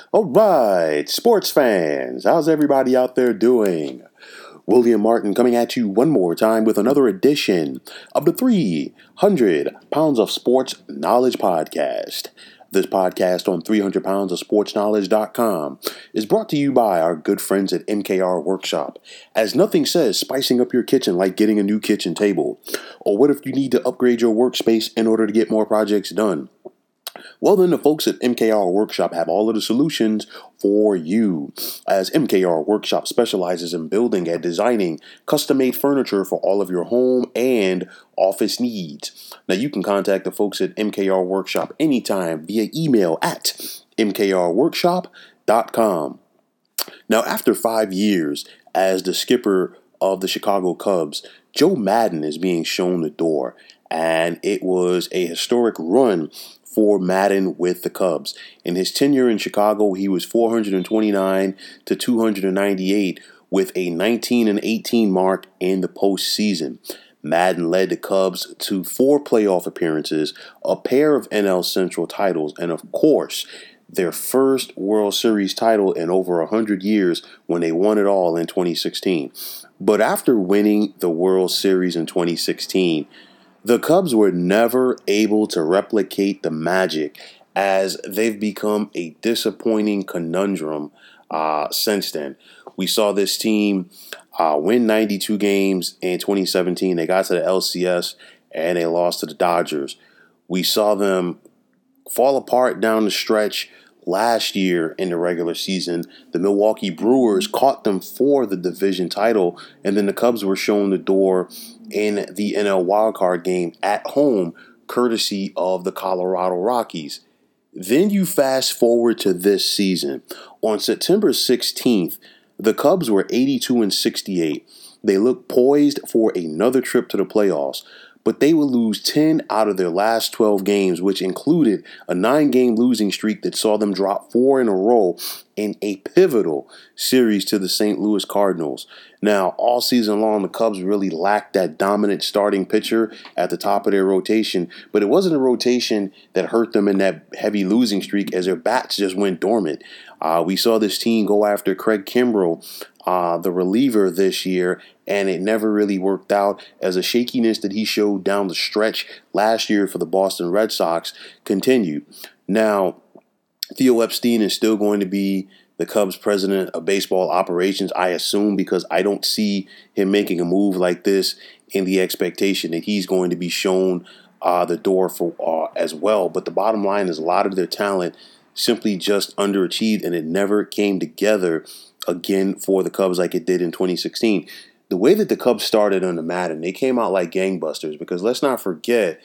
All right, sports fans, how's everybody out there doing? William Martin coming at you one more time with another edition of the 300 Pounds of Sports Knowledge Podcast. This podcast on 300poundsofsportsknowledge.com is brought to you by our good friends at MKR Workshop, as nothing says spicing up your kitchen like getting a new kitchen table. Or what if you need to upgrade your workspace in order to get more projects done? Well, then the folks at MKR Workshop have all of the solutions for you, as MKR Workshop specializes in building and designing custom-made furniture for all of your home and office needs. Now, you can contact the folks at MKR Workshop anytime via email at mkrworkshop.com. Now, after 5 years as the skipper of the Chicago Cubs, Joe Maddon is being shown the door, and it was a historic run for Maddon with the Cubs. In his tenure in Chicago, he was 429 to 298 with a 19-18 mark in the postseason. Maddon led the Cubs to 4 playoff appearances, a pair of NL Central titles, and of course, their first World Series title in over 100 years when they won it all in 2016. But after winning the World Series in 2016, the Cubs were never able to replicate the magic, as they've become a disappointing conundrum since then. We saw this team win 92 games in 2017. They got to the LCS and they lost to the Dodgers. We saw them fall apart down the stretch last year in the regular season. The Milwaukee Brewers caught them for the division title, and then the Cubs were shown the door in the NL wildcard game at home, courtesy of the Colorado Rockies. Then you fast forward to this season. On September 16th, the Cubs were 82-68. They looked poised for another trip to the playoffs, but they would lose 10 out of their last 12 games, which included a 9-game losing streak that saw them drop 4 in a row in a pivotal series to the St. Louis Cardinals. Now, all season long, the Cubs really lacked that dominant starting pitcher at the top of their rotation, but it wasn't a rotation that hurt them in that heavy losing streak, as their bats just went dormant. We saw this team go after Craig Kimbrell, the reliever this year, and it never really worked out, as the shakiness that he showed down the stretch last year for the Boston Red Sox continued. Now, Theo Epstein is still going to be the Cubs president of baseball operations, I assume, because I don't see him making a move like this in the expectation that he's going to be shown the door for as well. But the bottom line is a lot of their talent simply just underachieved, and it never came together again for the Cubs like it did in 2016. The way that the Cubs started under Maddon, they came out like gangbusters, because let's not forget,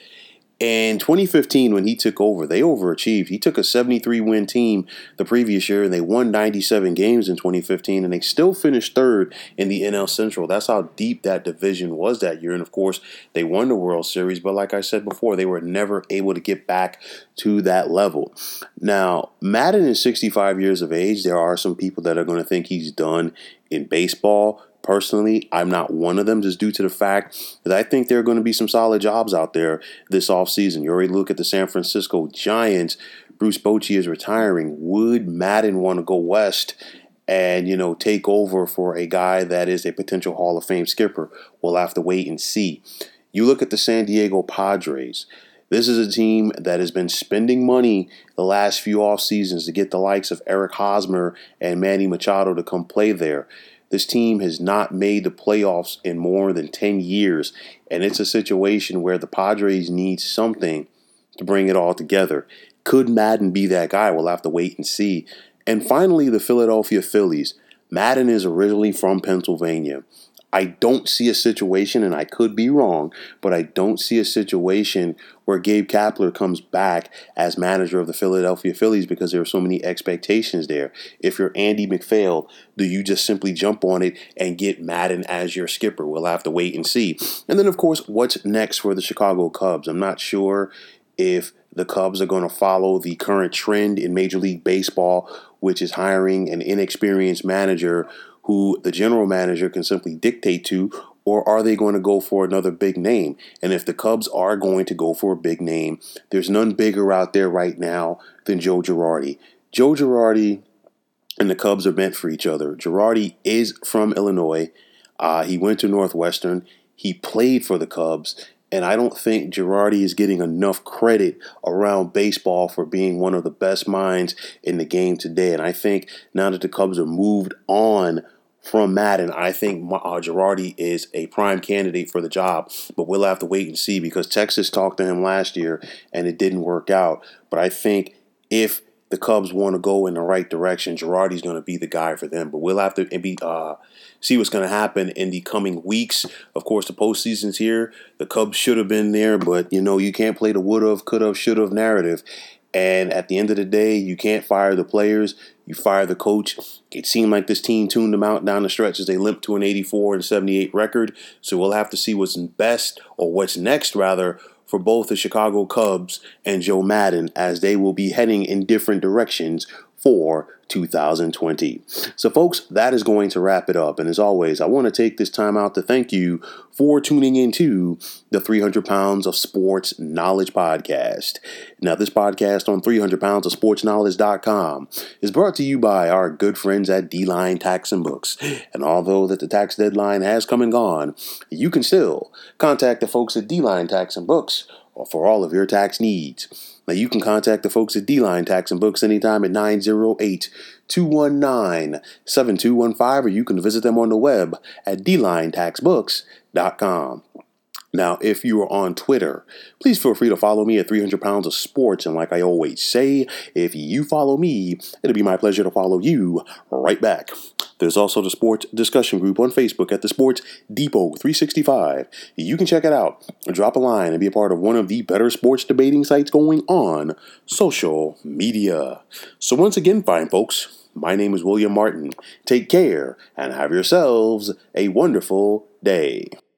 in 2015 when he took over, they overachieved. He took a 73-win team the previous year, and they won 97 games in 2015, and they still finished third in the NL Central. That's how deep that division was that year, and of course, they won the World Series, but like I said before, they were never able to get back to that level. Now, Maddon is 65 years of age. There are some people that are going to think he's done in baseball. Personally, I'm not one of them, just due to the fact that I think there are going to be some solid jobs out there this offseason. You already look at the San Francisco Giants. Bruce Bochy is retiring. Would Maddon want to go west and, take over for a guy that is a potential Hall of Fame skipper? We'll have to wait and see. You look at the San Diego Padres. This is a team that has been spending money the last few off seasons to get the likes of Eric Hosmer and Manny Machado to come play there. This team has not made the playoffs in more than 10 years, and it's a situation where the Padres need something to bring it all together. Could Maddon be that guy? We'll have to wait and see. And finally, the Philadelphia Phillies. Maddon is originally from Pennsylvania. I don't see a situation, and I could be wrong, but I don't see a situation where Gabe Kapler comes back as manager of the Philadelphia Phillies, because there are so many expectations there. If you're Andy McPhail, do you just simply jump on it and get Maddon as your skipper? We'll have to wait and see. And then, of course, what's next for the Chicago Cubs? I'm not sure if the Cubs are going to follow the current trend in Major League Baseball, which is hiring an inexperienced manager who the general manager can simply dictate to, or are they going to go for another big name? And if the Cubs are going to go for a big name, there's none bigger out there right now than Joe Girardi. Joe Girardi and the Cubs are meant for each other. Girardi is from Illinois. He went to Northwestern. He played for the Cubs. And I don't think Girardi is getting enough credit around baseball for being one of the best minds in the game today. And I think now that the Cubs are moved on from Maddon, I think Girardi is a prime candidate for the job. But we'll have to wait and see, because Texas talked to him last year and it didn't work out. But I think if the Cubs want to go in the right direction, Girardi's going to be the guy for them. But we'll have to see what's going to happen in the coming weeks. Of course, the postseason's here. The Cubs should have been there, but, you can't play the would-have, could-have, should-have narrative. And at the end of the day, you can't fire the players. You fire the coach. It seemed like this team tuned them out down the stretch as they limped to an 84-78 record. So we'll have to see what's next, for both the Chicago Cubs and Joe Maddon, as they will be heading in different directions for 2020. So, folks, that is going to wrap it up. And as always, I want to take this time out to thank you for tuning into the 300 Pounds of Sports Knowledge podcast. Now, this podcast on 300poundsofsportsknowledge.com is brought to you by our good friends at D-Line Tax and Books. And although that the tax deadline has come and gone, you can still contact the folks at D-Line Tax and Books for all of your tax needs. Now, you can contact the folks at D-Line Tax and Books anytime at 908-219-7215, or you can visit them on the web at dlinetaxbooks.com. Now, if you are on Twitter, please feel free to follow me at 300 Pounds of Sports. And like I always say, if you follow me, it'll be my pleasure to follow you right back. There's also the sports discussion group on Facebook at the Sports Depot 365. You can check it out, drop a line, and be a part of one of the better sports debating sites going on social media. So once again, fine folks, my name is William Martin. Take care and have yourselves a wonderful day.